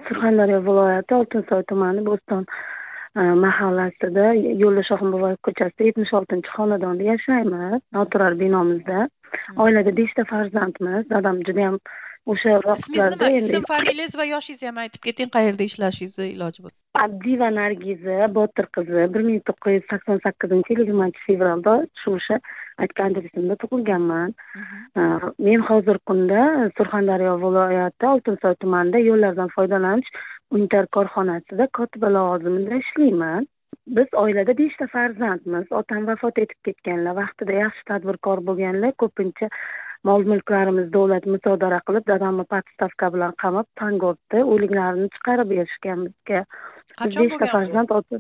Surxondaryo viloyati Oltinsoy tumani Bo'ston mahallasida Yo'ldosh Shohimboyev ko'chasida 76 xonadonda yashaymiz. Noturar binomizda. Oilada 5 ta farzandmiz. Dadam juda ham o'sha Ismingiz vaqtlarda nima? Ism, familiyangiz va yoshingizni ham aytib keting, qayerda ishlashingiz iloji bo'lsa. Abdiva Nargiza Botir qizi 1988 yil 20-fevralda o'sha aytgan adresimda tug'ilganman. Men hozir kunda Surxondaryo viloyati Oltinsoy tumanida yo'llardan foydalanish unitar korxonasida kotiba lavozimida ishlayman. Biz oilada 5 ta farzandmiz. Otam vafot etib ketganlar. Vaqtida yaxshi tadbirkor bo'lganlar, ko'pincha mol-mulklarimiz davlat musodara qilib, dadamni podstavka bilan qamab, Tangortda o'liklarini chiqarib berishgan bizga. Qachon bo'lgan?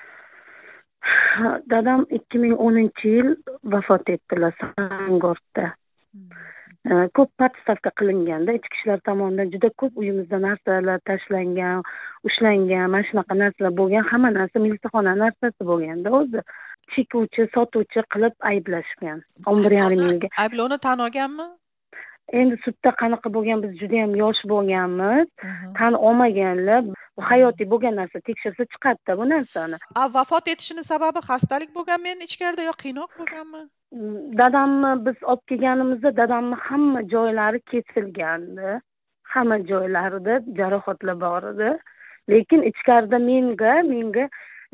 Dadam 2010-yil vafot etdilar Tangortda. Ko'p podstavka qilinganda, ichki ishlar tomonidan juda ko'p uyimizda narsalar tashlangan, ushlangan, mana shunaqa narsalar bo'lgan, hamma narsa milisaxona narsasi bo'lganda o'zi chekuvchi, sotuvchi qilib ayblashgan. 11,5 yilga. Ayblovni tan olganmi? Endi sudda qanaqa bo'lgan, biz juda ham yosh bo'lganmiz. Tan olmaganlar, bu hayotiy bo'lgan narsa tekshirsa chiqadi bu narsani. Vafot etishini sababi xastalik bo'lganmi endi ichkarida yo qiynoq bo'lganmi? Dadamni biz olib kelganimizda dadamni hamma joylari kesilgandi. Hamma joylarida jarohatlar bor edi. Lekin ichkarida menga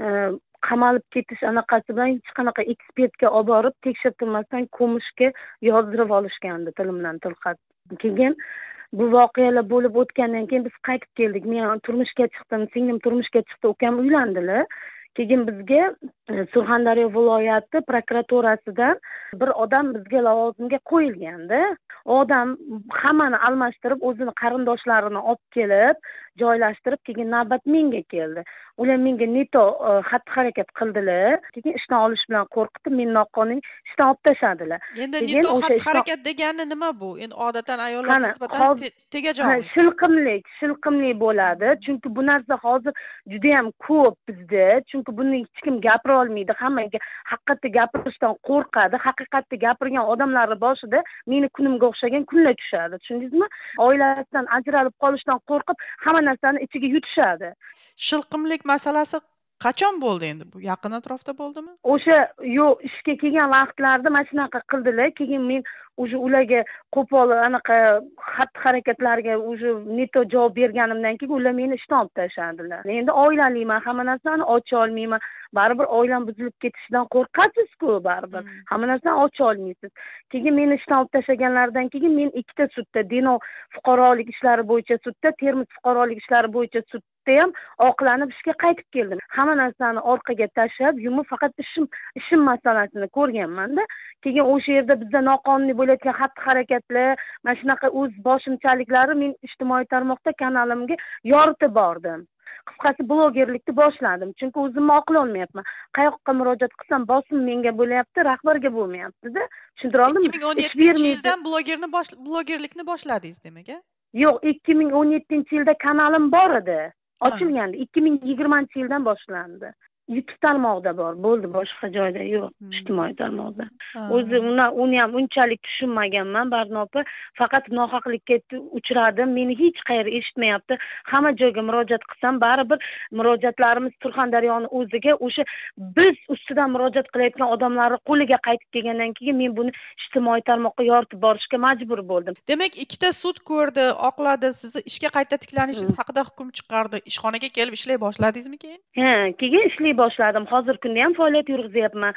qamalib ketish anaqasi bilan hech qanaqa ekspertga olib borib tekshirtirmasdan ko'mishga yozdirib olishgandi tilimdan tilxat. Keyin bu voqealar bo'lib o'tgandan keyin biz qaytib keldik. Men turmushga chiqdim, singlim turmushga chiqdi, ukam uylandilar. Keyin bizga Surxondaryo viloyati prokuraturasidan bir odam bizga lavozimga qo'yilgandi. Odam hammani almashtirib, o'zini qarindoshlarini olib kelib, joylashtirib, keyin navbat menga keldi. Ular menga neto xatti-harakat qildilar. Keyin ishdan olish bilan qo'rqitib, meni noqonuniy ishdan olib tashladilar. Endi neto xatti-harakat degani nima bu? Endi odatdan ayollarga nisbatan tegajog'lik. Shilqimlik bo'ladi. Chunki bu narsa hozir juda ham ko'p bizda. Chunki buni hech kim gapira olmaydi. Hammaga haqiqatni gapirishdan qo'rqadi. Haqiqatni gapirgan odamlar boshida meni kunimga o'xshagan kunlar tushadi. Tushundingizmi? Oilasidan ajralib qolishdan qo'rqib, hamma narsani ichiga yutishadi. Shilqimlik masalasi qachon bo'ldi endi? Bu yaqin atrofda bo'ldimi? O'sha ishga kelgan vaqtlarda mana shunaqa qildilar. Keyin men ularga qo'pol anaqa xatti-harakatlarga neto javob berganimdan keyin ular meni ishdan olib tashladilar. Endi oilaliman, hamma narsani ocha olmayman. Baribir oilam buzilib ketishidan qo'rqasiz-ku baribir. Hamma narsani ocha olmaysiz. Keyin meni ishdan olib tashlaganlaridan keyin men ikkita sudda, Denov fuqarolik ishlari bo'yicha sudda, Termiz fuqarolik ishlari bo'yicha sudda ham oqlanib ishga qaytib keldim. Hamma narsani orqaga tashlab, yumib faqat ishim masalasini ko'rganman-da. Keyin o'sha yerda bizda noqonuniy bo'layotgan xatti-harakatlar, mana shunaqa o'z boshimchaliklari men ijtimoiy tarmoqda kanalimga yoritib bordim. Qisqasi blogerlikni boshladim. Chunki o'zimni oqlolmayapman. Qayoqqa murojaat qilsam bosim menga bo'lyapti, rahbarga bo'lmayapti-da. Tushuntira oldimmi? 2017-yildan blogerlikni boshladingiz demak-a? Yo'q, 2017-yilda kanalim bor edi. Ochilgandi. 2020-yildan boshlandi. YouTube tarmog'ida bor, bo'ldi, boshqa joyda yo'q, ijtimoiy tarmoqda. O'zi uni ham unchalik tushunmaganman, Barnopa, faqat nohaqlikka uchradim. Meni hech qayerda eshitmayapti. Hamma joyga murojaat qilsam, baribir murojaatlarimiz Surxondaryoning o'ziga o'sha biz ustidan murojaat qilayotgan odamlarning qo'liga qaytib kelgandan keyin men buni ijtimoiy tarmoqqa yoritib borishga majbur bo'ldim. Demak, ikkita sud ko'rdi, oqladi, sizni ishga qayta tiklanishingiz haqida hukm chiqardi. Ishxonaga kelib ishlay boshladingizmi keyin? Ha, keyin ishlay boshladim. Hozir kunda ham faoliyat yurg'izyapman.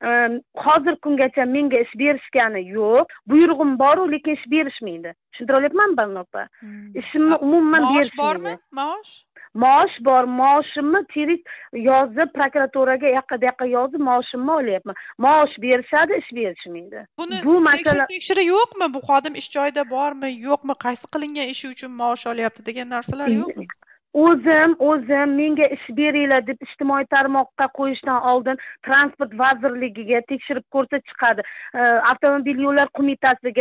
Hozir kungacha menga ish berishgani yo'q. Buyrug'im bor-ku, lekin ish berishmaydi. Tushuntira olyapmanmi, Barnopa? Ishimni umuman berishmaydi. Maosh bormi? Maosh? Maosh bor, maoshimni tez yozib prokuraturaga yaqqa yozib maoshimni olyapman. Maosh berishadi, ish berishmaydi. Bu masala tekshirish yo'qmi? Bu xodim ish joyida bormi, yo'qmi? Qaysi qilingan ishi uchun maosh olyapti degan narsalar yo'qmi? O'zim menga ish beringlar deb ijtimoiy tarmoqqa qo'yishdan oldin transport vazirligiga tekshirib ko'rsa chiqadi. Avtomobil yo'llar qo'mitasiga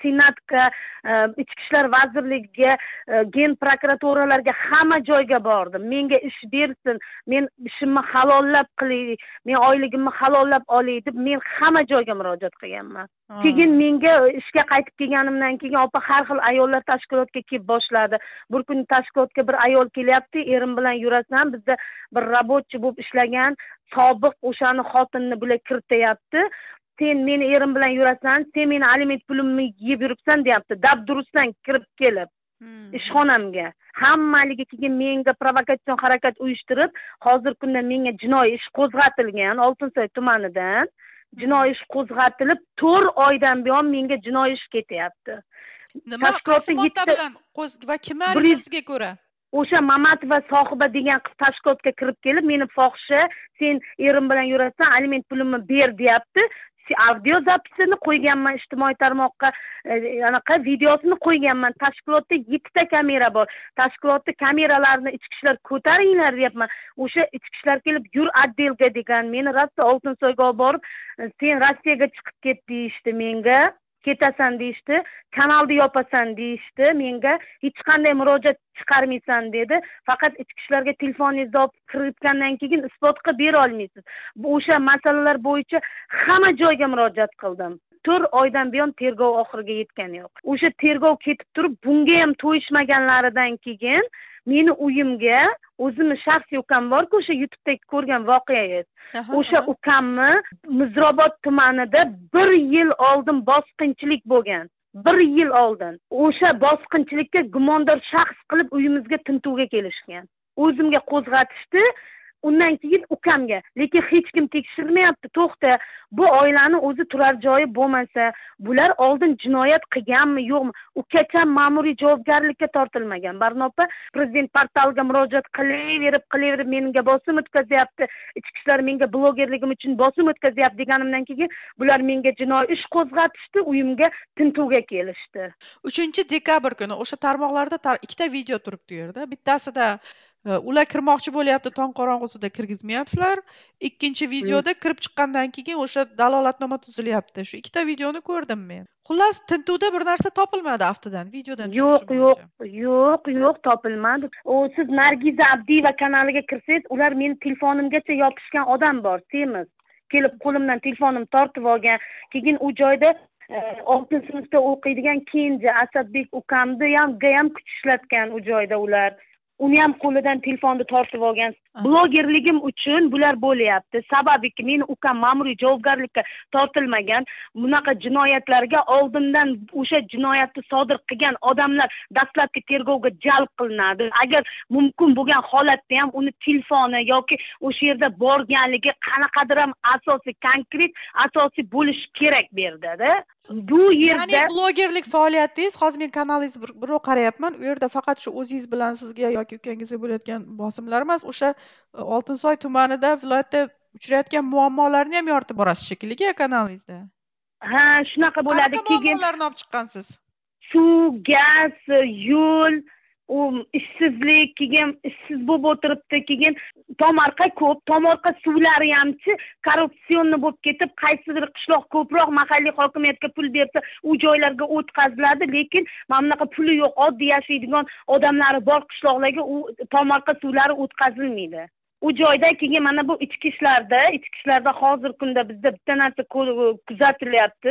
senatga, ichki ishlar vazirligiga, gen prokuraturalarga hamma joyga bordim. Menga ish bersin, men ishimni halollab qilay, men oyligimni halollab olay deb men hamma joyga murojaat qilganman. Keyin menga ishga qaytib kelganimdan keyin opa har xil ayollar tashkilotga kelib boshladi. Bir kun tashkilotga bir ayol kelyapti, erim bilan yurasan, bizda bir rabotchi bo'lib ishlagan sobiq o'shani xotinini bular kirityapti. Sen meni erim bilan yurasan, sen meni aliment pulimni yeb yuribsan deyapti. Dabdurustdan kirib kelib ishxonamga. Hammaligi keyin menga provokatsion harakat uyushtirib, hozir kunda menga jinoiy ish qo'zg'atilgan Oltinsoy tumanidan. Jinoiy ish qo'zg'atilib 4 oydan buyon menga jinoiy ish ketyapti. Nima modda bilan va kimlar arizasiga ko'ra? O'sha Mamatova sohiba degan qiz tashkilotga kirib kelib, meni fohisha, sen erim bilan yurasan, aliment pulimni ber deyapti. Audio zapisini qo'yganman ijtimoiy tarmoqqa, anaqa videosini qo'yganman. Tashkilotda 7 ta kamera bor. Tashkilotda kameralarni ichki ishlar ko'taringlar deyapman. O'sha ichki ishlar kelib yur отделga degan, meni rosa Oltinsoyga olib borib, sen Rossiyaga chiqib ket deyishdi menga. Ketasan deyishdi, kanalni yopasan deyishdi, menga hech qanday murojaat chiqarmaysan dedi. Faqat ichki ishlarga telefoningizni olib kiritgandan keyin isbot qilib bera olmaysiz. Bu o'sha masalalar bo'yicha hamma joyga murojaat qildim. 4 oydan buyon tergov oxiriga yetgani yo'q. O'sha tergov ketib turib, bunga ham to'yishmaganlaridan keyin meni uyimga o'zimni shaxsiy ukam bor-ku, o'sha YouTube'da ko'rgan voqeangiz. O'sha ukamni Muzrobod tumanida 1 yil oldin bosqinchilik bo'lgan. 1 yil oldin. O'sha bosqinchilikka gumondor shaxs qilib uyimizga tintuvga kelishgan. O'zimga qo'zg'atishdi. Undan keyin ukamga, lekin hech kim tekshirmayapti. To'xta, bu oilani o'zi turar joyi bo'lmasa, bular oldin jinoyat qilganmi, yo'qmi? Ukacham ma'muriy javobgarlikka tortilmagan. Barnopa prezident portaliga murojaat qilaverib menga bosim o'tkazyapti. Ichki ishlar menga blogerligim uchun bosim o'tkazyapti deganimdan keyin bular menga jinoiy ish qo'zg'atishdi, uyimga tintuvga kelishdi. 3-dekabr kuni o'sha tarmoqlarda ikkita video turibdi u yerda. Bittasida ular kirmoqchi bo'lyapti, tong qorong'usida kirgizmayapsizlar. Ikkinchi videoda kirib chiqqandan keyin o'sha dalolatnoma tuzilyapti. Shu ikkita videoni ko'rdim men. Xullas, tintuvda bir narsa topilmadi aftidan, videodan Yo'q, topilmadi. Siz Nargiza Abdiyeva kanaliga kirsangiz, ular meni telefonimgacha yopishgan odam bor, semiz. Kelib qo'limdan telefonimni tortib olgan. Keyin u joyda 6-sinfda o'qiydigan Kenja Asadbek ukamni ham kuch ishlatgan u joyda ular. Uni ham qo'lidan telefonni tortib olgan. Blogerligim uchun bular bo'lyapti. Sababiki meni ukam ma'muriy javobgarlikka tortilmagan. Bunaqa jinoyatlarga oldindan o'sha jinoyatni sodir qilgan odamlar dastlabki tergovga jalb qilinadi. Agar mumkin bo'lgan holatda ham uni telefoni yoki o'sha yerda borganligi qanaqadir ham asosiy, konkret asosiy bo'lishi kerak bu yerda-da. Bu yerda ya'ni blogerlik faoliyatingiz, hozir men kanalingizni birov qarayapman. U yerda faqat shu o'zingiz bilan sizga yoki ukangizga bo'layotgan bosimlar emas, o'sha Oltinsoy tumanida, viloyatda uchrayotgan muammolarni ham yoritib borasiz shekilli kanalingizda. Ha, shunaqa bo'ladi. Keyin muammolarni olib chiqqansiz. Suv, gaz, yo'l, ishsizlik, keyin ishsiz bo'lib o'tiribdi, keyin tomorqa ko'p, tomorqa suvlari hamchi korrupsionni bo'lib ketib, qaysidir qishloq ko'proq mahalliy hokimiyatga pul bersa, u joylarga o'tkaziladi, lekin mana bunaqa puli yo'q, oddiy yashaydigan odamlari bor qishloqlarga u tomorqa suvlari o'tkazilmaydi. U joyda keyin mana bu ichki ishlarda hozir kunda bizda bitta narsa kuzatilyapti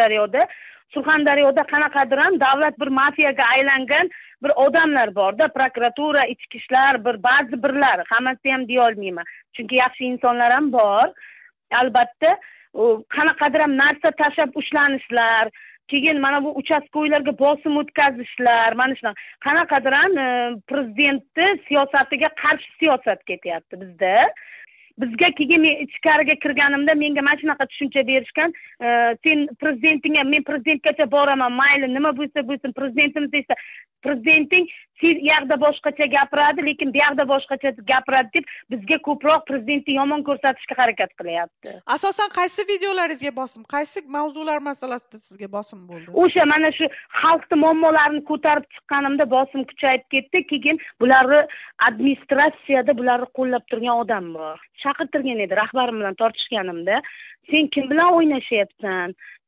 Surxondaryoda qanaqadir ham davlat bir mafiyaga aylangan bir odamlar borda, prokuratura, ichki ishlar, ba'zi birlar, hammasi ham deya olmayman. Chunki yaxshi insonlar ham bor. Albatta, qanaqadir ham narsa tashab ushlanishlar, keyin mana bu uchastkoylarga bosim o'tkazishlar, mana shunaqa qanaqadir ham prezidentni siyosatiga qarshi siyosat ketyapti bizda. Bizga keyin men ichkariga kirganimda menga mana shunaqa tushuncha berishgan, sen prezidentingga, men prezidentgacha boraman, mayli nima bo'lsa bo'lsin, prezidentimiz esa prezidenting siz yoqda boshqacha gapiradi, lekin bu yoqda boshqacha gapiradi deb bizga ko'proq prezidentni yomon ko'rsatishga harakat qilyapti. Asosan qaysi videolaringizga bosim, qaysi mavzular masalasida sizga bosim bo'ldi? O'sha mana shu xalqni muammolarini ko'tarib chiqqanimda bosim kuchayib ketdi. Keyin bularni administratsiyada bularni qo'llab turgan odam bor. Chaqirtirgan edi rahbarim bilan tortishganimda, sen kim bilan o'ynashyapsan?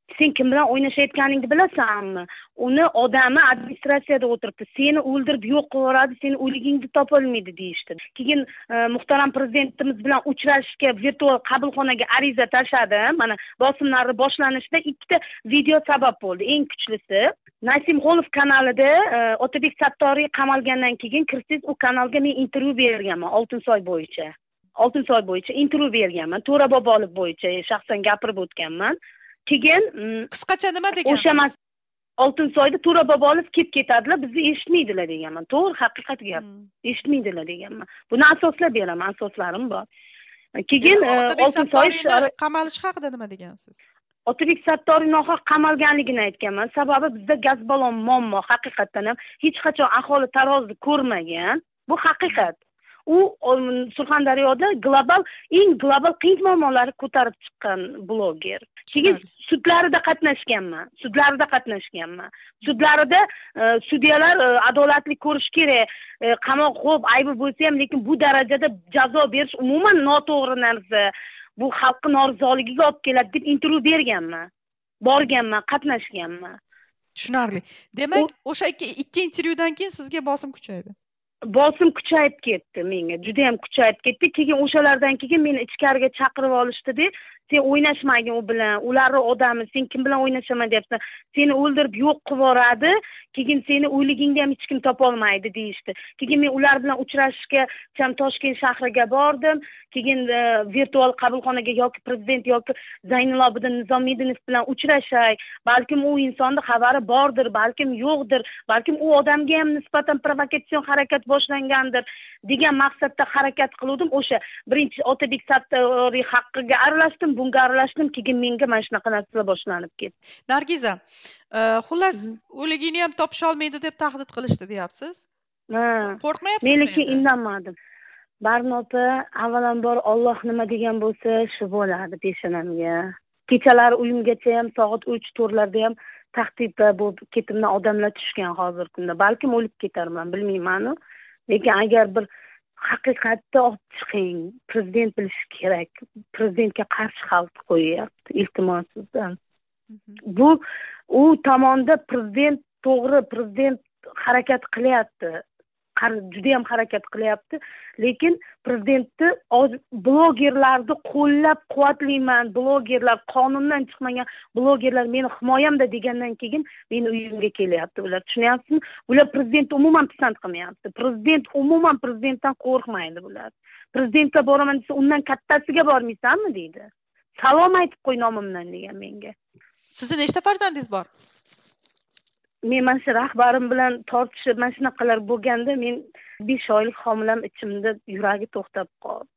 sen kim bilan o'ynashayotganingni bilasanmi? Uni odami administratsiyada o'tiribdi, seni o'ldirib yo'q qilib yuboradi, seni o'ligingni topolmaydi deyishdi. Keyin muhtaram prezidentimiz bilan uchrashishga virtual qabulxonaga ariza tashladi. Mana bosimlari boshlanishida ikkita video sabab bo'ldi. Eng kuchlisi Nasimxonov kanalida Otabek Sattoriy qamalgandan keyin kirsangiz, u kanalga men intervyu berganman Oltinsoy bo'yicha. Oltinsoy bo'yicha intervyu berganman. To'ra Bobolov bo'yicha shaxsan gapirib o'tganman. Keyin qisqacha nima degansiz? O'sha Oltinsoyda To'ra Bobolov kelib ketadilar, bizni eshitmaydilar deganman. To'g'ri, haqiqat gap. Eshitmaydilar deganman. Buni asoslab beraman, asoslarim bor. Keyin Oltinsoy qamalish haqida nima degansiz? Otabek Sattoriy nohaq qamalganligini aytganman. Sababi bizda gaz balon muammo, haqiqatdan ham hech qachon aholi tarozida ko'rmagan. Bu haqiqat. U Surxondaryoda eng global qiyin muammolarni ko'tarib chiqqan bloger. Keyin sudlarida qatnashganman. Sudlarida sudyalar adolatli ko'rish kerak. Qamoq xo'p, aybi bo'lsa ham, lekin bu darajada jazo berish umuman noto'g'ri narsa. Bu xalqning norozoligiga olib keladi deb intervyu berganman. Borganman, qatnashganman. Tushunarli. Demak, o'sha ikki intervyudan keyin sizga bosim kuchaydi. Bosim kuchayib ketdi menga, juda ham kuchayib ketdi. Keyin o'shalardan keyin meni ichkariga chaqirib olishdi-da, sen o'ynashmagin u bilan, ularning odami, sen kim bilan o'ynashaman deyapsan, seni o'ldirib yo'q qilib yuboradi, keyin seni o'ligingni ham hech kim topolmaydi deyishdi. Keyin men ular bilan uchrashishga Toshkent shahriga bordim. Keyin virtual qabulxonaga yoki prezident yoki Zaynalobidin Nizomiddinov bilan uchrashay, balkim u insonning xabari bordir, balkim yo'qdir, balkim u odamga ham nisbatan provokatsion harakat boshlangandir degan maqsadda harakat qildim. O'sha birinchi Otabek Sattoriy haqqiga aralashdim, bunga aralashdim, keyin menga mana shunaqa narsalar boshlanib ketdi. Nargiza, xullas o'ligini ham topisha olmaydi deb tahdid qilishdi, deyapsiz? Ha. Qo'rqmayapsizmi? Men lekin indamadim. Barnopa, avvalambor Alloh nima degan bo'lsa, shu bo'ladi peshonamga. Kechalari uyimgacha ham soat 3-4larda ham tahdidda bo'lib ketimdan odamlar tushgan hozirgi kunda. Balkim o'lib ketarman, bilmayman. Lekin agar bir haqiqatda olib chiqing, prezident bilishi kerak. Prezidentga qarshi xalq qo'yyapti, iltimos sizdan. Bu u tomonda prezident to'g'ri, prezident harakat qilyapti. Juda ham harakat qilyapti, lekin prezidentni blogerlarni qo'llab-quvvatlayman. Blogerlar, qonundan chiqmagan blogerlar meni himoyamda degandan keyin meni uyimga kelyapti ular. Tushunyapsizmi? Ular prezidentni umuman pisand qilmayapti. Prezidentdan qo'rqmaydi bular. Prezidentga boraman desa, undan kattasiga bormaysanmi deydi. Salom aytib qo'y nomimdan degan menga. Sizni nechta farzandingiz bor? Men mana shu rahbarim bilan tortishib, mana shunaqalar bo'lganda men 5 oylik homilam ichimda yuragi to'xtab qoldi.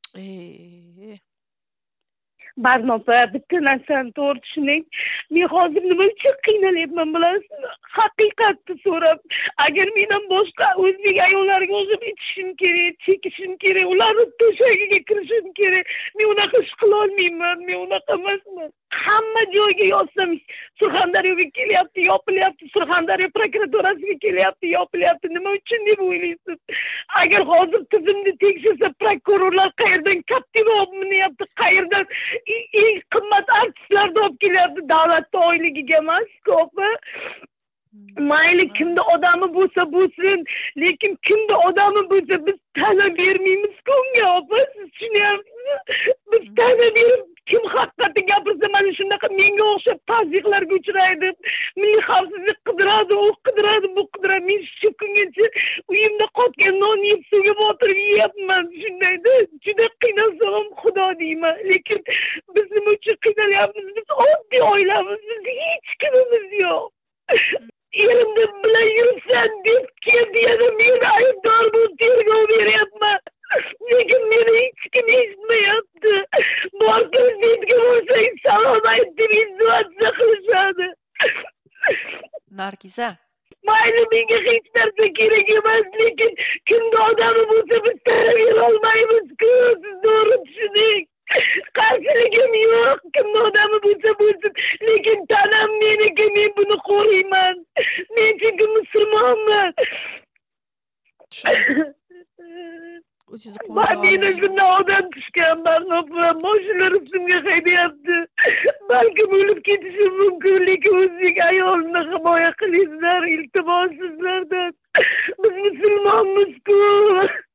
Barnopa, bitta narsani to'g'ri tushuning. Men hozir nima uchun qiynalyapman bilasizmi? Haqiqatni so'rab, agar men ham boshqa o'zbek ayollariga o'zim ichishim kerak, chekishim kerak, ularni to'shagiga kirishim kerak. Men unaqa ish qila olmayman, men unaqa emasman. Hamma joyga yozsam, Surxondaryoga kelyapti, yopilyapti, Surxondaryo prokuraturasiga kelyapti, yopilyapti. Nima uchun deb o'ylaysiz? Agar hozir tizimni tekshirsa, prokurorlar qayerdan Captiva olib minyapti, qayerdan eng qimmat artistlarni olib kelyapti, davlatda oyligiga emas, ko'pi. Mayli kimda odami bo'lsa bo'lsin, lekin kimda odami bo'lsa biz ta'na bermaymiz-ku unga, opa, siz tushunyapsizmi? Biz ta'na berib kim haqiqatni gapirsa mana shunaqa menga o'xshab tazyiqlarga uchraydi. Milliy xavfsizlik qidiradi, u qidiradi, bu qidiradi. Men shu kungacha uyimda qotgan non yeb suvga botirib yeyapman. Shundayda juda qiynalsam xudo deyman. Lekin biz nima uchun qiynalyapmiz? Biz oddiy oilamiz, biz hech kimimiz yo'q. Erimni bilan yuribsan deb keldi, yana meni aybdor bo'lib tergov beryapman. Lekin meni hech kim eshitmayapti. Bor prezidentga bo'lsang salom ayt deb innovatsiya qilishadi. Nargiza, mayli, menga hech narsa kerak emas, lekin kimda odami bo'lsa biz ta'na olmaymiz-ku, siz to'g'ri tushuning. Qarshiligim yo'q, kimda odami bo'lsa bo'lsin, lekin tanam meniki, men buni qo'riyman. Men chunki musulmonman. Meni shunday odam tushgan, Barnopa, mashinalar ustimga haydayapti. balkim o'lib ketishim mumkin, lekin o'zbek ayolini himoya qilinglar, iltimos sizlardan. Biz musulmonmiz-ku.